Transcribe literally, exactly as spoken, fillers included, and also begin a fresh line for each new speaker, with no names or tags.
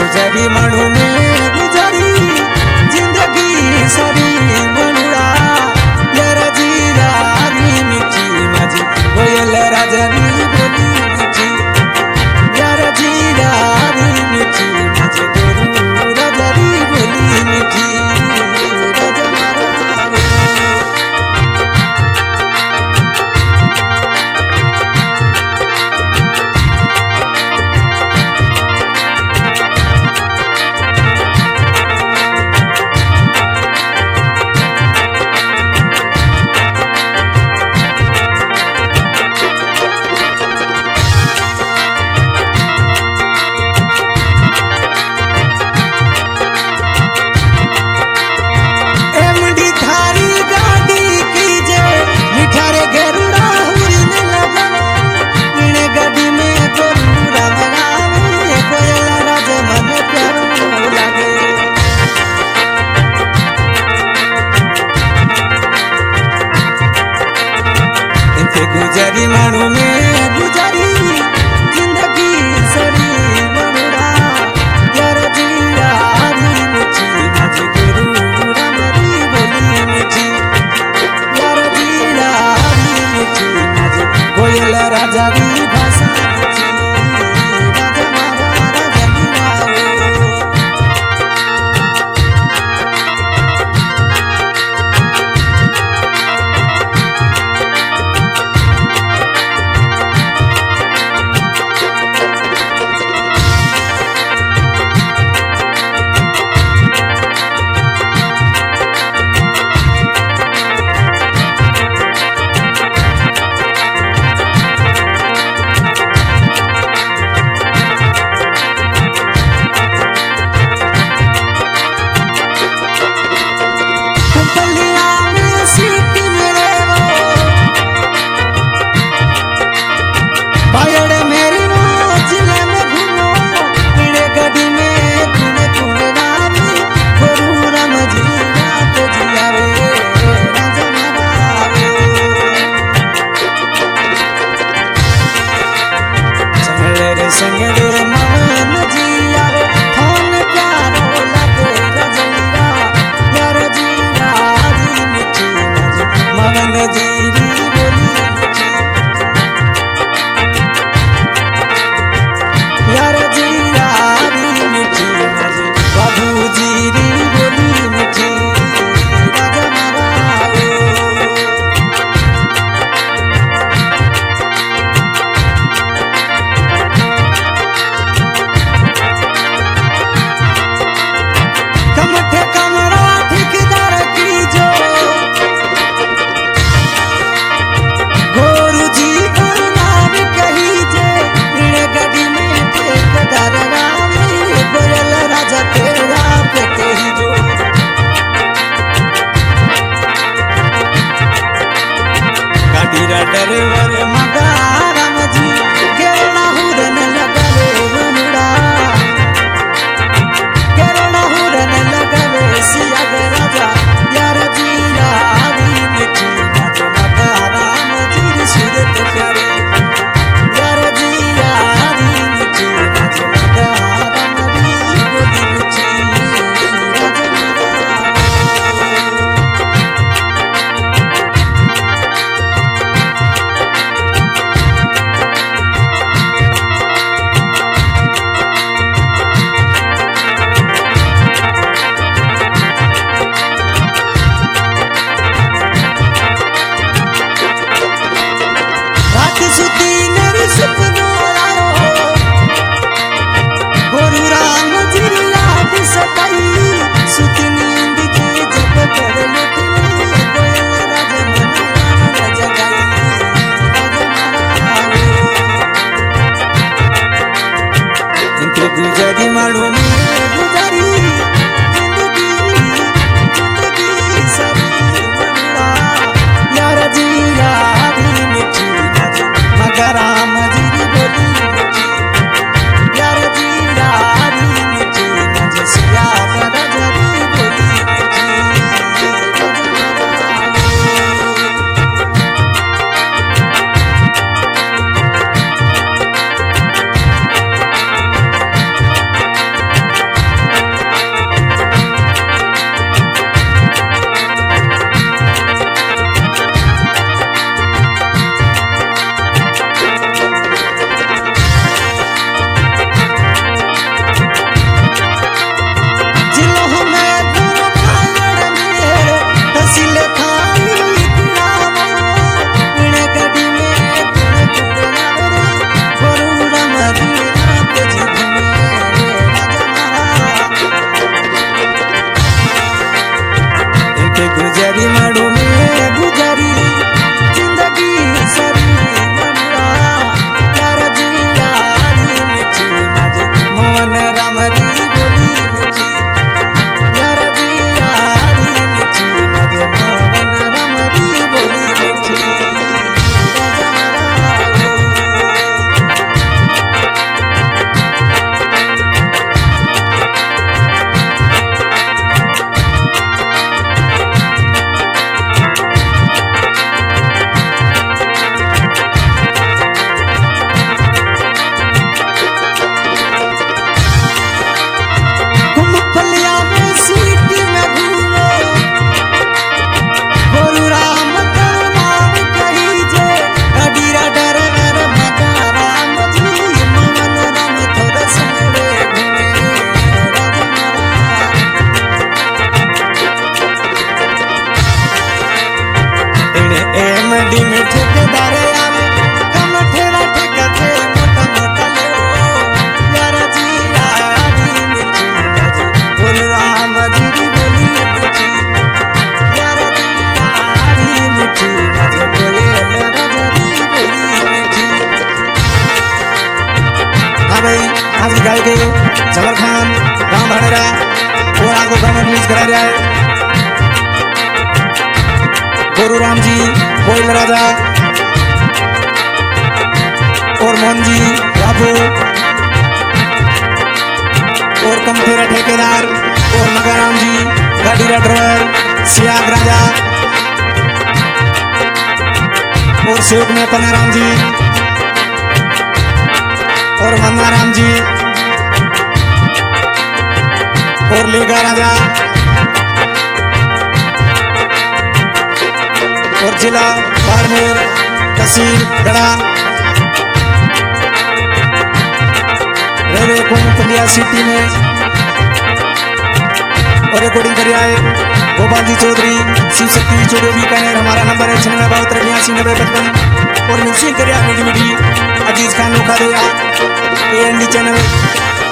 गुजरी मणु में गुजरी जिंदगी सारी मनुरा यार जीरा री मिठी मजी कोयल राजनी बोली मिठी यार जीरा री मिठी मजी गुरु राजरी बोली मिठी राजा मारा गुजरी मणु में गुजरी जिंदगी सरी मनुरा यार जीरा री मिठी मजी गुरु रामरी बोली मिठी यार जीरा री मिठी मजी कोयल राजा री भाषा मिठी राजा मारा राजनी मारो संगेरे मवन जिया फोन प्यारो लगे रजैया यार जीरा री मिठी मजी मवन जीरी बोली मिठी यार जीरा री मिठी मजी बाबू जीरी बोली मिठी राजा मारा ड्राइवर मगा राम जी केरला हुरन लगले वनुड़ा केरला हुरन लगले सिया राजा यार जीरा री मिठी मजी मगा राम जी सूरत प्यारे यार जीरा री मिठी मजी मगा राम जी बोली मिठी राजा सुती मेरे सपनो आयो गुरु राम जी याद सताई सुती नींद की जब कर लुटी कोयल राजा मन राजा गाई राजा मारा इनके गुजरी मालूम में गुजरी जिंदगी जिंदगी सारी मनुरा यार जीरा री मिठी मगर राम जी बोली मिठी यार जीरा री मिठी मजी सिया राजा री बोली मिठी हाँ भाई आज की गाय के जबर खान राम भाड़ेरा और आपको गाँव में रिलीज करा रहा है गुरु राम जी कोयल राजा और मोहन जी बाबू और कमथेरा ठेकेदार और नगाराम जी गाड़ी का ड्राइवर सियाग राजा और सेवक में पन्नाराम जी और मन्नाराम जी और लेगा राजा और जिला बाड़मेर तहसील गढ़ा रेलवे कोमपलिया सिटी में और रिकॉर्डिंग कर आए गोपाल जी चौधरी शिव शक्ति चौधरी बीकानेर। हमारा नंबर है छियानवे बाहत्तर बयासी नब्बे पचपन और मिक्सिंग कर मीठी मीठी अजीज खान लोखा दे ए एन डी चैनल।